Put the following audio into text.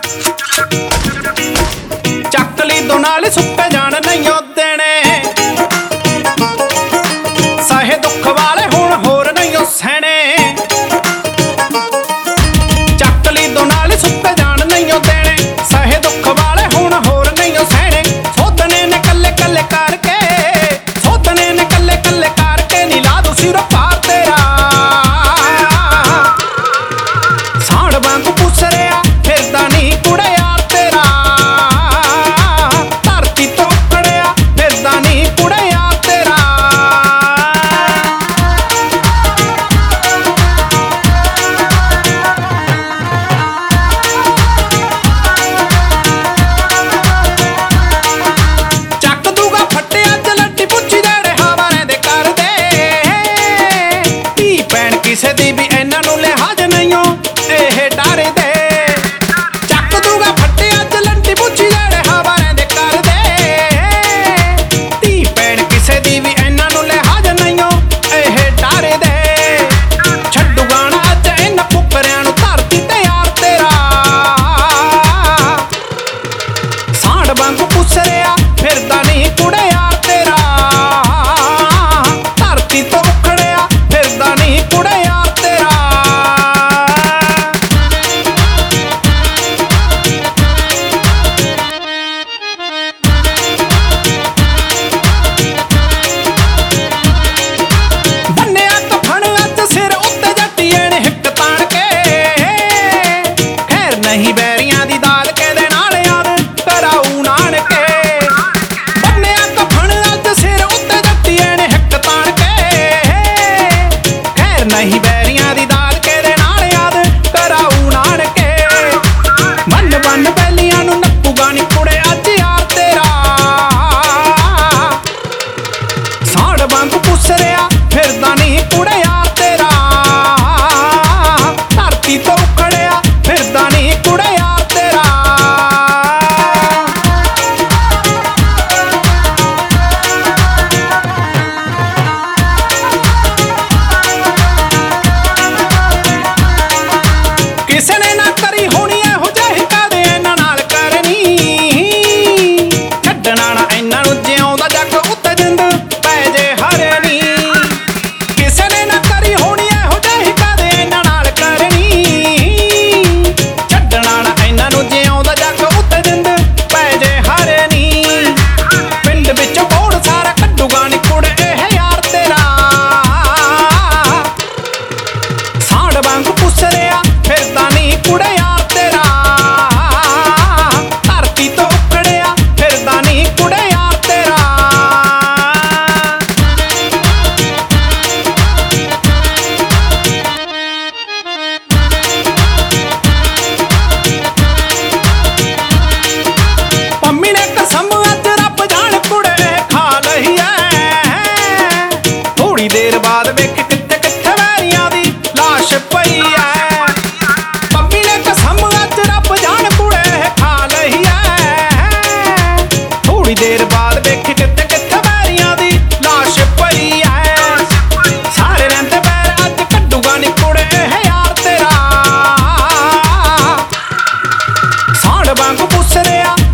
ਚੱਕਲੀ ਤੋਂ ਨਾਲ ਸੁੱਕੇ ਜਾਣ ਨਹੀਂ ਉਹ ਦੇਣੇ, ਸਹੇ ਦੁੱਖ ਵਾਲੇ ਹੁਣ ਹੋਰ ਨਹੀਂ ਉਹ ਸਹਿਣੇ। ਚੱਕਲੀ ਤੋਂ ਨਾਲ ਸੁੱਕੇ ਜਾਣ ਨਹੀਂ ਉਹ ਦੇਣੇ, ਸਹੇ ਦੁੱਖ ਵਾਲੇ ਹੁਣ ਹੋਰ ਨਹੀਂ ਉਹ ਸਹਿਣੇ। ਸੋਧਣੇ ਨੇ ਕੱਲੇ ਕੱਲੇ ਕਰਕੇ, ਸੋਧਣੇ ਨੇ ਕੱਲੇ ਕੱਲੇ ਕਰਕੇ ਨੀ ਲਾ ਦੂ ਸਿਰ ਪਾਰ ਤੇਰਾ। ਸਾੜ ਵਾਂਗ ਪੁੱਛ ਰਿਆ ਫਿਰਦਾ ਨੀ ਕੁੜੇ ਯਾਰ ਤੇਰਾ, ਧਰਤੀ ਤੋਂ ਖੜਿਆ ਫਿਰਦਾ ਨੀ ਕੁੜੇ ਯਾਰ ਤੇਰਾ। ਚੱਕ ਦੂਗਾ ਫੱਟਿਆ ਜਲੱਟੀ ਪੁੱਛੀ ਜਿਹੜੇ ਹਵਾਰੇ ਦੇ ਕਰਦੇ, ਧੀ ਭੈਣ ਕਿਸੇ ਦੀ ਵੀ ਇਹਨਾਂ ਨੂੰ ਲਿਹਾਜ਼ ਨਹੀਂ ਓ ਇਹ ਡਰਦੇ। ਚੱਕ ਦੂਗਾ ਫੱਟਿਆ ਜਲੱਟੀ ਪੁੱਛੀ ਜਿਹੜੇ ਹਵਾਰੇ ਦੇ ਕਰਦੇ, ਧੀ ਭੈਣ ਕਿਸੇ ਦੀ ਵੀ ਇਹਨਾਂ ਨੂੰ ਲਿਹਾਜ਼ ਨਹੀਂ ਓ ਇਹ ਡਰਦੇ। ਛੱਡੂ ਗਾਣਾ ਅੱਜ ਇਹਨਾਂ ਫੁਕਰਿਆਂ ਨੂੰ ਧਰਤੀ ਤੇ ਯਾਰ ਤੇਰਾ, ਸਾਂਢ ਵਾਂਗ ਪੁੱਛ ਰਿਆ ਫਿਰਦਾ ਨੀ ਕੁੜੇ ਯਾਰ ਤੇਰਾ, ਧਰਤੀ ਤੋਂ ਉਖੜਿਆ ਫਿਰਦਾ ਨੀ ਕੁੜੇ ਯਾਰ ਤੇਰਾ। ਬੰਨਿਆ ਕਫਨ ਅੱਜ ਸਿਰ ਉੱਤੇ ਜੱਟੀਏ ਨੇ ਹਿੱਕ ਤਾਣ ਕੇ, ਖੈਰ ਨਹੀਂ ਬੈਰੀਆਂ ਦੀ ਦਾਲ ਕਿਹਦੇ ਨਾਲ ਯਾਦ ਕਰਾਊ ਨਾਨਕੇ। ਬੰਨਿਆ ਕਫਨ ਅੱਜ ਸਿਰ ਉੱਤੇ ਜੱਟੀਏ ਨੇ ਹਿੱਕ ਤਾਣ ਕੇ, ਖੈਰ ਨਹੀਂ ਬੈਰੀਆਂ ਦੀ ਦਾਲ ਕਿਹਦੇ ਨਾਲ ਯਾਦ ਕਰਾਊ ਨਾਨਕੇ। ਬੰਨ ਬੰਨ ਬੈਲੀਆਂ ਨੂੰ ਨੱਪੂਗਾ ਨੀ ਕੁੜੇ ਅੱਜ ਯਾਰ ਤੇਰਾ, ਸਾਂਢ ਵਾਂਗ ਪੁੱਛ ਰਿਆ ਫਿਰਦਾ ਨੀ ਕੁੜੇ ਯਾਰ ਤੇਰਾ, ਧਰਤੀ ਤੋਂ ਉਖੜਿਆ ਫਿਰਦਾ ਨੀ ਕੁੜੇ ਯਾਰ ਤੇਰਾ। ਕਿਸੇ ਨੇ ਨਾ ਕਰੀ ਹੋਣੀ ਇਹੋ ਜਿਹੀ ਕਾਹਦੇ ਇਹਨਾਂ ਨਾਲ ਕਰਨੀ, ਛੱਡਣਾ ਨਾ ਇਹਨਾਂ ਨੂੰ ਜਿਉਂਦਾ ਜੱਗ ਉੱਤੇ ਜਿੰਦ ਪੈ ਜੇ ਹਰਨੀ। ਕਿਸੇ ਨੇ ਨਾ ਕਰੀ ਹੋਣੀ ਇਹੋ ਜਿਹੀ ਕਾਹਦੇ ਇਹਨਾਂ ਨਾਲ ਕਰਨੀ, ਛੱਡਣਾ ਨਾ ਇਹਨਾਂ ਨੂੰ ਜਿਉਂਦਾ ਜੱਗ ਉੱਤੇ ਜਿੰਦ ਪੈ ਜੇ ਹਰਨੀ। ਪਿੰਡ ਵਿੱਚ ਬੋੜ ਸਾਰਾ ਕੱਢੂਗਾ ਨੀ ਕੁੜੇ ਇਹ ਯਾਰ ਤੇਰਾ, ਸਾਂਢ ਵਾਂਗ ਪੁੱਛ ਰਿਆ ਫਿਰਦਾ ਨੀ ਕੁੜੇ ਯਾਰ ਤੇਰਾ, ਧਰਤੀ ਤੋਂ ਉਖੜਿਆ ਫਿਰਦਾ ਨੀ ਕੁੜੇ ਯਾਰ ਤੇਰਾ। ਪੰਮੀ ਨੇ ਕਸਮ ਅੱਜ ਰੱਬ ਜਾਣ ਕੁੜੇ ਖਾ ਲਈ ਐ, ਥੋੜੀ ਦੇਰ ਬਾਅਦ ਵੇਖ ਕਿੱਥੇ ਕਿੱਥੇ ਵੈਰੀਆਂ ਦੀ ਲਾਸ਼ ਪਈ ਐ। ਪੰਮੀ ਨੇ ਕਸਮ ਅੱਜ ਰੱਬ ਜਾਣ ਕੁੜੇ ਖਾ ਲਈ ਐ, ਥੋੜੀ ਦੇਰ ਬਾਅਦ ਵੇਖ ਕਿੱਥੇ ਕਿੱਥੇ ਵੈਰੀਆਂ ਦੀ ਲਾਸ਼ ਪਈ ਐ। ਸਾਰੇ ਰਹਿੰਦੇ ਪੈਰ ਅੱਜ ਕੱਢੂਗਾ ਨੀ ਕੁੜੇ ਇਹ ਯਾਰ ਤੇਰਾ, ਸਾਂਢ ਵਾਂਗ ਪੁੱਛ ਰਿਆ